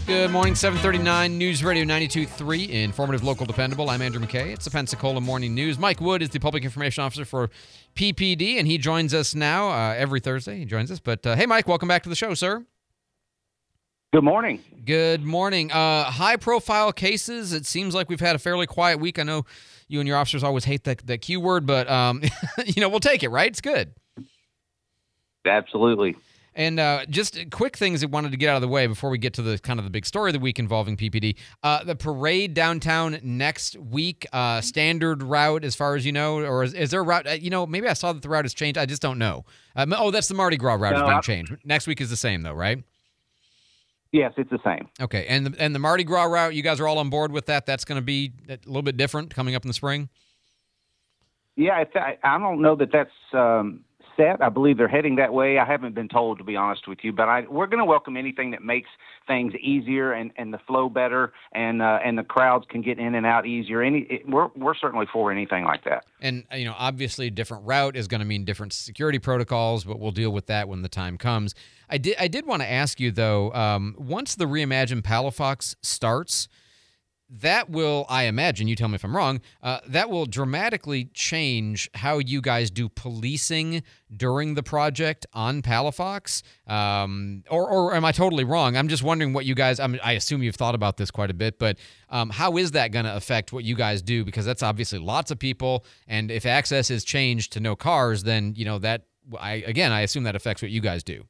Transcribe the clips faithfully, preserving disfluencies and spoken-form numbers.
Good morning, seven thirty-nine News Radio ninety-two point three, informative, local, dependable. I'm Andrew McKay. It's the Pensacola Morning News. Mike Wood is the Public Information Officer for P P D, and he joins us now uh, every Thursday. He joins us. But, uh, hey, Mike, welcome back to the show, sir. Good morning. Good morning. Uh, high-profile cases. It seems like we've had a fairly quiet week. I know you and your officers always hate that, that Q word, but, um, you know, we'll take it, right? It's good. Absolutely. And uh, just quick things I wanted to get out of the way before we get to the kind of the big story of the week involving P P D. Uh, the parade downtown next week, uh, standard route as far as you know, or is, is there a route? Uh, you know, maybe I saw that the route has changed. I just don't know. Um, oh, that's the Mardi Gras route no, is being I, changed. Next week is the same though, right? Yes, it's the same. Okay, and the, and the Mardi Gras route, you guys are all on board with that? That's going to be a little bit different coming up in the spring? Yeah, it's, I, I don't know that that's um, set. I believe they're heading that way. I haven't been told, to be honest with you, but I, we're going to welcome anything that makes things easier and, and the flow better, and uh, and the crowds can get in and out easier. Any, it, we're we're certainly for anything like that. And you know, obviously, a different route is going to mean different security protocols, but we'll deal with that when the time comes. I did I did want to ask you though, um, once the Reimagine Palafox starts, that will, I imagine, you tell me if I'm wrong, uh, that will dramatically change how you guys do policing during the project on Palafox. Um, or, or am I totally wrong? I'm just wondering what you guys, I mean, I assume you've thought about this quite a bit, but um, how is that going to affect what you guys do? Because that's obviously lots of people, and if access is changed to no cars, then, you know, that, I again, I assume that affects what you guys do.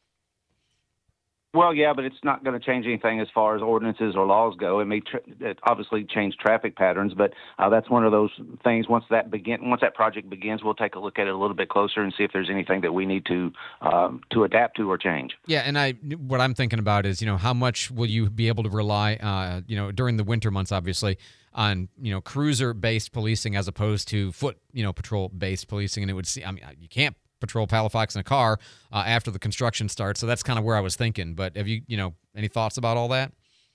Well, yeah, but it's not going to change anything as far as ordinances or laws go. It may tr- it obviously change traffic patterns, but uh, that's one of those things. Once that begin, once that project begins, we'll take a look at it a little bit closer and see if there's anything that we need to um, to adapt to or change. Yeah, and I what I'm thinking about is, you know, how much will you be able to rely, uh, you know, during the winter months, obviously, on, you know, cruiser-based policing as opposed to foot, you know, patrol-based policing, and it would see, I mean, you can't patrol Palafox in a car uh, after the construction starts. So that's kind of where I was thinking. But have you, you know, any thoughts about all that?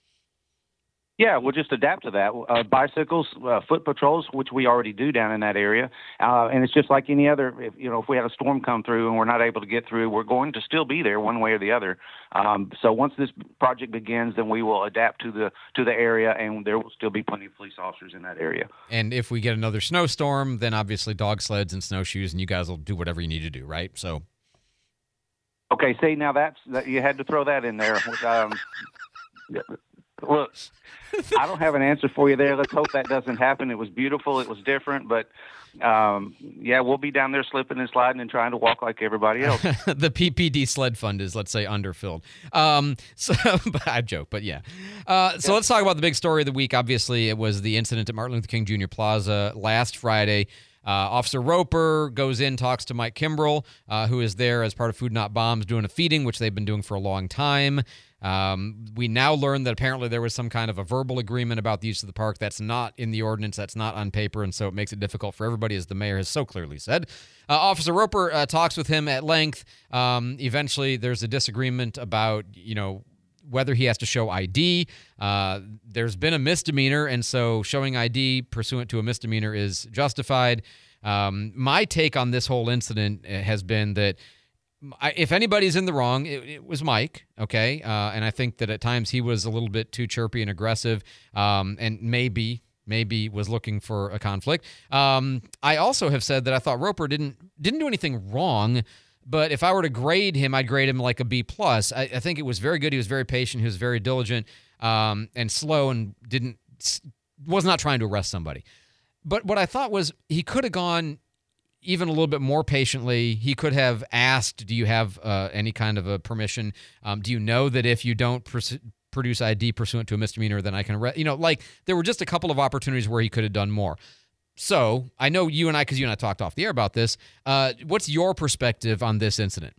Yeah, we'll just adapt to that. Uh, bicycles, uh, foot patrols, which we already do down in that area, uh, and it's just like any other. If, you know, if we had a storm come through and we're not able to get through, we're going to still be there one way or the other. Um, so once this project begins, then we will adapt to the to the area, and there will still be plenty of police officers in that area. And if we get another snowstorm, then obviously dog sleds and snowshoes, and you guys will do whatever you need to do, right? So. Okay, see, now that's that, you had to throw that in there. Um, Look, I don't have an answer for you there. Let's hope that doesn't happen. It was beautiful. It was different. But, um, yeah, we'll be down there slipping and sliding and trying to walk like everybody else. The P P D sled fund is, let's say, underfilled. Um, so, but I joke, but yeah. Uh, so yeah. Let's talk about the big story of the week. Obviously, it was the incident at Martin Luther King Junior Plaza last Friday. Uh, Officer Roper goes in, talks to Mike Kimbrell, uh, who is there as part of Food Not Bombs, doing a feeding, which they've been doing for a long time. Um, we now learn that apparently there was some kind of a verbal agreement about the use of the park. That's not in the ordinance. That's not on paper, and so it makes it difficult for everybody, as the mayor has so clearly said. Uh, Officer Roper uh, talks with him at length. Um, eventually, there's a disagreement about, you know, whether he has to show I D. Uh, there's been a misdemeanor, and so showing I D pursuant to a misdemeanor is justified. Um, my take on this whole incident has been that I, if anybody's in the wrong, it, it was Mike, okay? Uh, and I think that at times he was a little bit too chirpy and aggressive, um, and maybe maybe was looking for a conflict. Um, I also have said that I thought Roper didn't didn't do anything wrong, but if I were to grade him, I'd grade him like a B plus. I, I think it was very good. He was very patient. He was very diligent um, and slow, and didn't was not trying to arrest somebody. But what I thought was he could have gone even a little bit more patiently. He could have asked, do you have uh, any kind of a permission? Um, do you know that if you don't pers- produce I D pursuant to a misdemeanor, then I can arrest? You know, like there were just a couple of opportunities where he could have done more. So I know you and I, because you and I talked off the air about this. Uh, what's your perspective on this incident?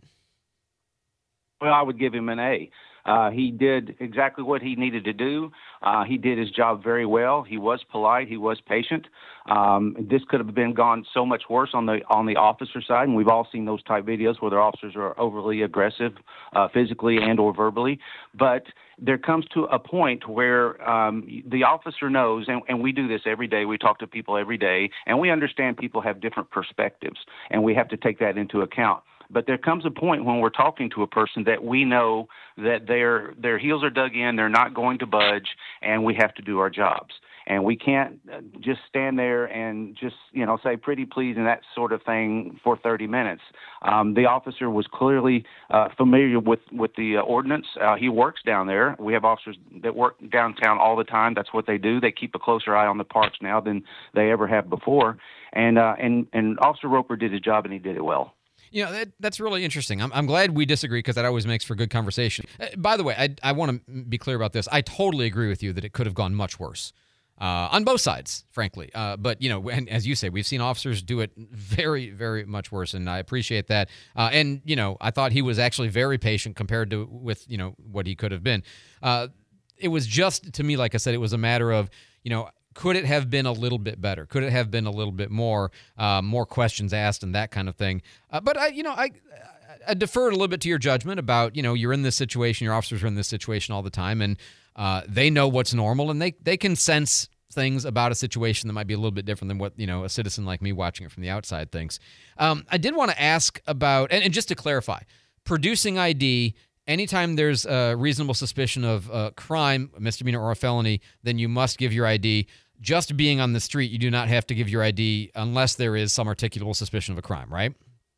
Well, I would give him an A. Uh, he did exactly what he needed to do. Uh, he did his job very well. He was polite. He was patient. Um, this could have been gone so much worse on the on the officer side, and we've all seen those type videos where their officers are overly aggressive, uh, physically and or verbally. But there comes to a point where um, the officer knows, and, and we do this every day. We talk to people every day, and we understand people have different perspectives, and we have to take that into account. But there comes a point when we're talking to a person that we know that their their heels are dug in, they're not going to budge, and we have to do our jobs. And we can't just stand there and just, you know, say pretty please and that sort of thing for thirty minutes. Um, the officer was clearly uh, familiar with, with the uh, ordinance. Uh, he works down there. We have officers that work downtown all the time. That's what they do. They keep a closer eye on the parks now than they ever have before. And, uh, and, and Officer Roper did his job, and he did it well. You know, that, that's really interesting. I'm, I'm glad we disagree because that always makes for good conversation. Uh, by the way, I, I want to be clear about this. I totally agree with you that it could have gone much worse. Uh, on both sides, frankly. Uh, but, you know, and as you say, we've seen officers do it very, very much worse, and I appreciate that. Uh, and, you know, I thought he was actually very patient compared to with, you know, what he could have been. Uh, it was just, to me, like I said, it was a matter of, you know, could it have been a little bit better? Could it have been a little bit more, uh, more questions asked and that kind of thing? Uh, but, I, you know, I... I deferred a little bit to your judgment about, you know, you're in this situation, your officers are in this situation all the time, and uh, they know what's normal, and they, they can sense things about a situation that might be a little bit different than what, you know, a citizen like me watching it from the outside thinks. Um, I did want to ask about, and, and just to clarify, producing I D, anytime there's a reasonable suspicion of a crime, a misdemeanor or a felony, then you must give your I D. Just being on the street, you do not have to give your I D unless there is some articulable suspicion of a crime, right?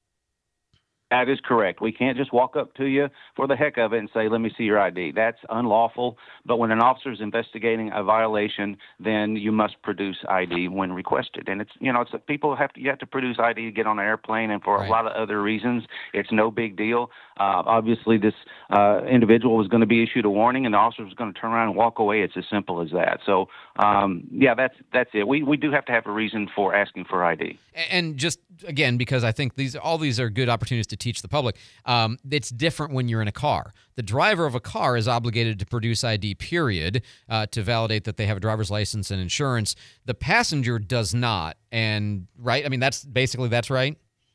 That is correct. We can't just walk up to you for the heck of it and say, let me see your I D. That's unlawful. But when an officer is investigating a violation, then you must produce I D when requested. And it's, you know, it's people have to, you have to produce I D to get on an airplane, and for Right. a lot of other reasons, it's no big deal. Uh, obviously, this uh, individual was going to be issued a warning, and the officer was going to turn around and walk away. It's as simple as that. So, um, yeah, that's that's it. We we do have to have a reason for asking for I D. And just again, because I think these all these are good opportunities to teach the public. Um, it's different when you're in a car. The driver of a car is obligated to produce I D, period, uh, to validate that they have a driver's license and insurance. The passenger does not. And right, I mean, that's basically that's right.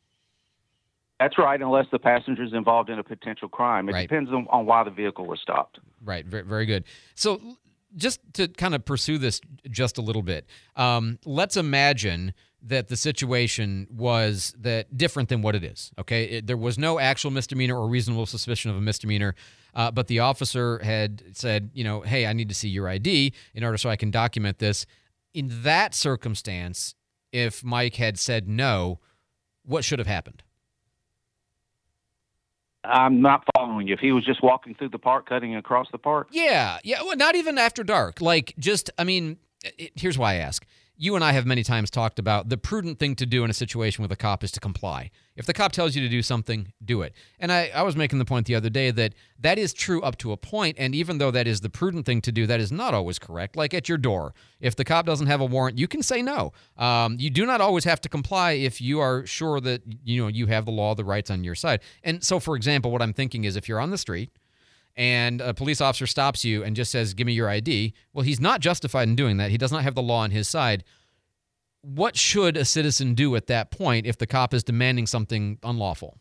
That's right, unless the passenger is involved in a potential crime. It Right. depends on, on why the vehicle was stopped. Right. Very, very good. So just to kind of pursue this just a little bit, um, let's imagine that the situation was that different than what it is. Okay, it, there was no actual misdemeanor or reasonable suspicion of a misdemeanor, uh, but the officer had said, you know, hey, I need to see your I D in order so I can document this. In that circumstance, if Mike had said no, what should have happened? I'm not following you. If he was just walking through the park, cutting across the park? Yeah, yeah. Well, not even after dark. Like, just, I mean, it, here's why I ask. You and I have many times talked about the prudent thing to do in a situation with a cop is to comply. If the cop tells you to do something, do it. And I, I was making the point the other day that that is true up to a point, and even though that is the prudent thing to do, that is not always correct. Like at your door, if the cop doesn't have a warrant, you can say no. Um, you do not always have to comply if you are sure that, you know, you have the law, the rights on your side. And so, for example, what I'm thinking is if you're on the street and a police officer stops you and just says, give me your I D, well, he's not justified in doing that. He does not have the law on his side. What should a citizen do at that point if the cop is demanding something unlawful?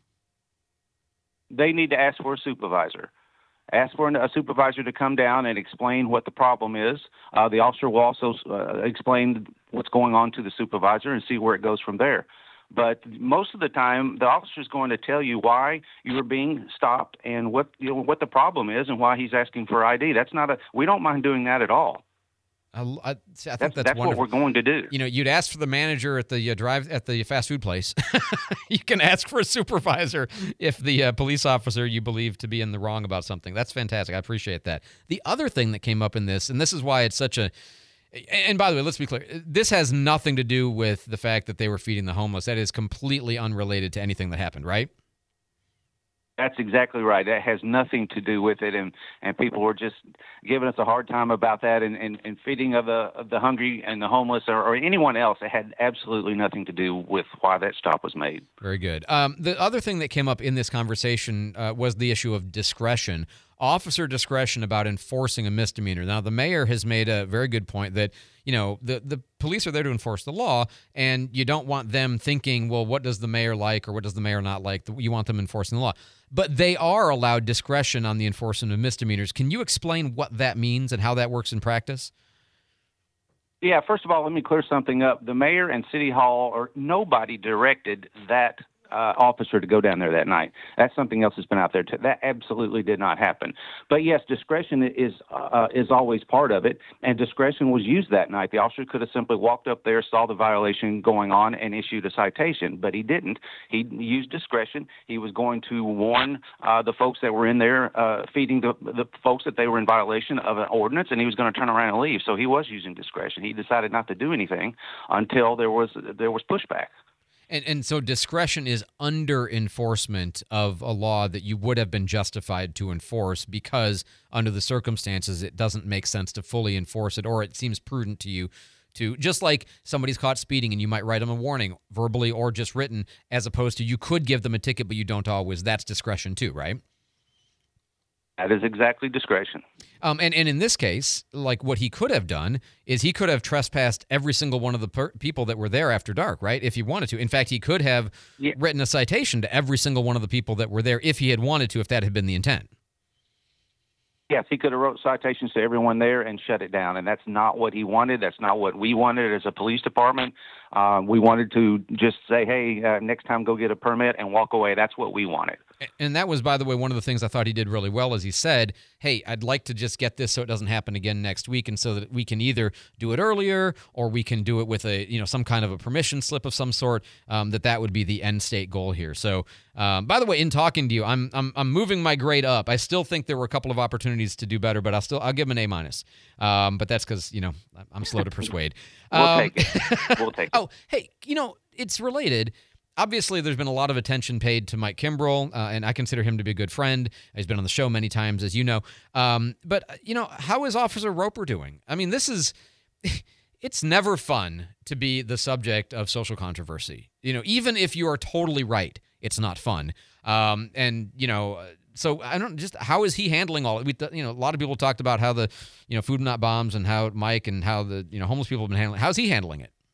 They need to ask for a supervisor. Ask for a supervisor to come down and explain what the problem is. Uh, the officer will also uh, explain what's going on to the supervisor and see where it goes from there. But most of the time, the officer is going to tell you why you are being stopped and what you know, what the problem is and why he's asking for I D. That's not a. We don't mind doing that at all. I, I, I think That's, that's, that's what wonderful. we're going to do. You know, you'd ask for the manager at the uh, drive at the fast food place. You can ask for a supervisor if the uh, police officer you believe to be in the wrong about something. That's fantastic. I appreciate that. The other thing that came up in this, and this is why it's such a. And by the way, let's be clear. This has nothing to do with the fact that they were feeding the homeless. That is completely unrelated to anything that happened, right? That's exactly right. That has nothing to do with it, and, and people were just giving us a hard time about that, and, and, and feeding of the of the hungry and the homeless or, or anyone else. It had absolutely nothing to do with why that stop was made. Very good. Um, the other thing that came up in this conversation uh, was the issue of discretion, officer discretion about enforcing a misdemeanor. Now, the mayor has made a very good point that, you know, the, the police are there to enforce the law, and you don't want them thinking, well, what does the mayor like or what does the mayor not like? You want them enforcing the law. But they are allowed discretion on the enforcement of misdemeanors. Can you explain what that means and how that works in practice? Yeah, first of all, let me clear something up. The mayor and city hall, or nobody directed that uh, officer to go down there that night. That's something else that's been out there. Too. That absolutely did not happen. But yes, discretion is uh, is always part of it, and discretion was used that night. The officer could have simply walked up there, saw the violation going on, and issued a citation, but he didn't. He used discretion. He was going to warn uh, the folks that were in there uh, feeding the, the folks that they were in violation of an ordinance, and he was going to turn around and leave. So he was using discretion. He decided not to do anything until there was there was pushback. And and so discretion is under enforcement of a law that you would have been justified to enforce because under the circumstances it doesn't make sense to fully enforce it, or it seems prudent to you to, just like somebody's caught speeding and you might write them a warning verbally or just written, as opposed to you could give them a ticket but you don't always. That's discretion too, right? That is exactly discretion. Um, and, and in this case, like what he could have done is he could have trespassed every single one of the per- people that were there after dark, right? If he wanted to. In fact, he could have yeah. written a citation to every single one of the people that were there if he had wanted to, if that had been the intent. Yes, he could have wrote citations to everyone there and shut it down, and that's not what he wanted. That's not what we wanted as a police department. Uh, we wanted to just say, hey, uh, next time go get a permit and walk away. That's what we wanted. And that was, by the way, one of the things I thought he did really well, as he said, hey, I'd like to just get this so it doesn't happen again next week, and so that we can either do it earlier or we can do it with a, you know, some kind of a permission slip of some sort, um, that that would be the end state goal here. So, um, by the way, in talking to you, I'm, I'm I'm moving my grade up. I still think there were a couple of opportunities to do better, but I'll still I'll give him an A minus. Um, but that's because, you know, I'm slow to persuade. we'll um, take it. We'll take it. Oh, hey, you know, it's related. Obviously, there's been a lot of attention paid to Mike Kimbrell, uh, and I consider him to be a good friend. He's been on the show many times, as you know. Um, but, you know, how is Officer Roper doing? I mean, this is, it's never fun to be the subject of social controversy. You know, even if you are totally right, it's not fun. Um, and, you know, so I don't just, how is he handling all we, you know, a lot of people talked about how the, you know, Food Not Bombs and how Mike and how the, you know, homeless people have been handling. How's he handling it?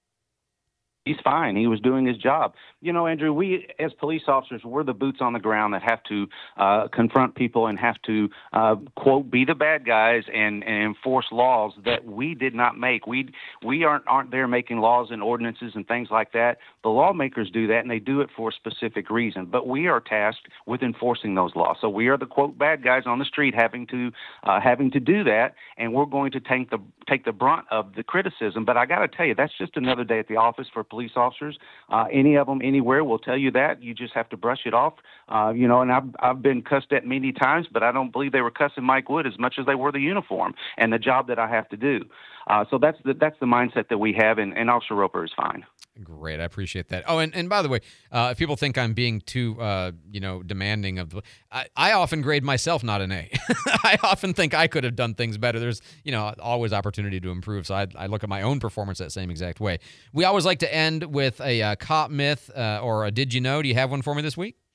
He's fine. He was doing his job. You know, Andrew, we as police officers, we're the boots on the ground that have to uh, confront people and have to, uh, quote, be the bad guys and, and enforce laws that we did not make. We we aren't aren't there making laws and ordinances and things like that. The lawmakers do that, and they do it for a specific reason. But we are tasked with enforcing those laws. So we are the, quote, bad guys on the street having to uh, having to do that, and we're going to take the take the brunt of the criticism. But I got to tell you, that's just another day at the office for police officers. Uh, any of them, anywhere, will tell you that. You just have to brush it off. Uh, you know, and I've, I've been cussed at many times, but I don't believe they were cussing Mike Wood as much as they were the uniform and the job that I have to do. Uh, so that's the, that's the mindset that we have, and, and Officer Roper is fine. Great. I appreciate that. Oh, and, and by the way, uh, if people think I'm being too, uh, you know, demanding of, I, I often grade myself not an A. I often think I could have done things better. There's, you know, always opportunity to improve. So I, I look at my own performance that same exact way. We always like to end with a uh, cop myth uh, or a did you know? Do you have one for me this week?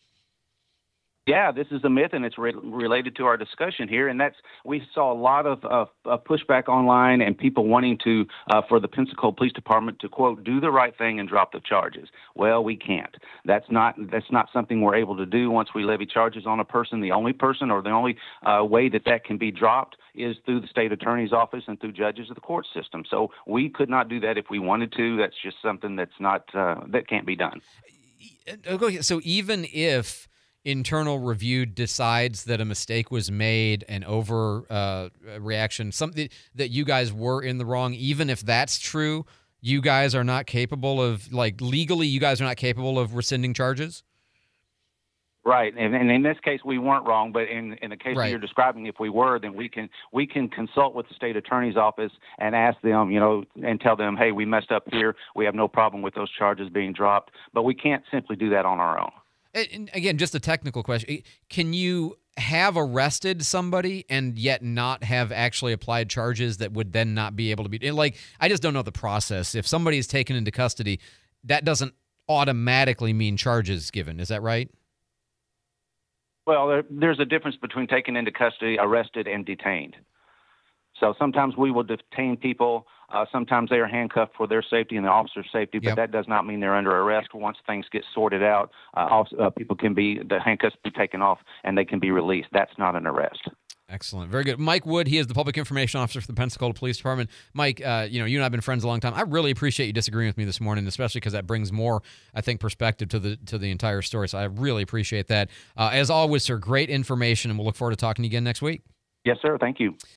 Yeah, this is a myth, and it's re- related to our discussion here, and that's we saw a lot of uh, uh, pushback online and people wanting to, uh, for the Pensacola Police Department to, quote, do the right thing and drop the charges. Well, we can't. That's not that's not something we're able to do once we levy charges on a person. The only person or the only uh, way that that can be dropped is through the state attorney's office and through judges of the court system. So we could not do that if we wanted to. That's just something that's not uh, that can't be done. So even if internal review decides that a mistake was made, an over uh, reaction, something that you guys were in the wrong, even if that's true, you guys are not capable of, like, legally, you guys are not capable of rescinding charges? Right, and, and in this case, we weren't wrong. But in, in the case right. that you're describing, if we were, then we can we can consult with the state attorney's office and ask them, you know, and tell them, hey, we messed up here. We have no problem with those charges being dropped. But we can't simply do that on our own. And again, just a technical question. Can you have arrested somebody and yet not have actually applied charges that would then not be able to be, like, I just don't know the process. If somebody is taken into custody, that doesn't automatically mean charges given. Is that right? Well, there, there's a difference between taken into custody, arrested, and detained. So sometimes we will detain people. Uh, sometimes they are handcuffed for their safety and the officer's safety, but yep. that does not mean they're under arrest. Once things get sorted out, uh, also, uh, people can be, the handcuffs be taken off and they can be released. That's not an arrest. Excellent. Very good. Mike Wood, he is the public information officer for the Pensacola Police Department. Mike, uh, you know, you and I have been friends a long time. I really appreciate you disagreeing with me this morning, especially because that brings more, I think, perspective to the to the entire story. So I really appreciate that. Uh, as always, sir, great information, and we'll look forward to talking to you again next week. Yes, sir. Thank you.